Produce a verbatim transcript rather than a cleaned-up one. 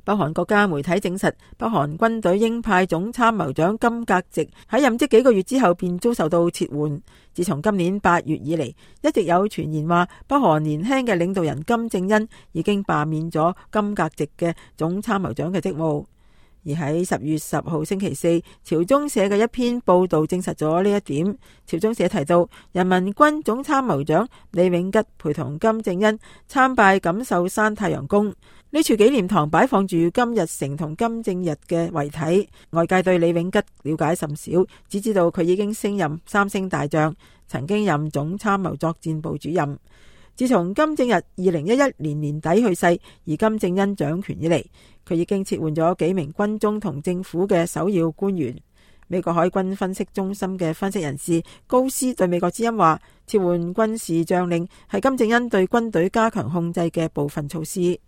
北韓國家媒體證實，北韓軍隊鷹派總參謀長金格直喺任職幾個月之後便遭受到撤換。自從今年八月以嚟，一直有傳言話北韓年輕嘅領導人金正恩已經罷免咗金格直嘅總參謀長嘅職務。而喺十月十號星期四，朝中社嘅一篇報道證實咗呢一點。朝中社提到，人民軍總參謀長李永吉陪同金正恩參拜錦繡山太陽宮，呢處紀念堂擺放住金日成同金正日嘅遺體。外界對李永吉了解甚少，只知道佢已經升任三星大將，曾經任總參謀作戰部主任。自從金正日二零一一年年底去世，而金正恩掌權以嚟，佢已經撤換咗幾名軍中同政府嘅首要官員。美國海軍分析中心嘅分析人士高斯對美國之音話，撤換軍事將領係金正恩對軍隊加強控制嘅部分措施。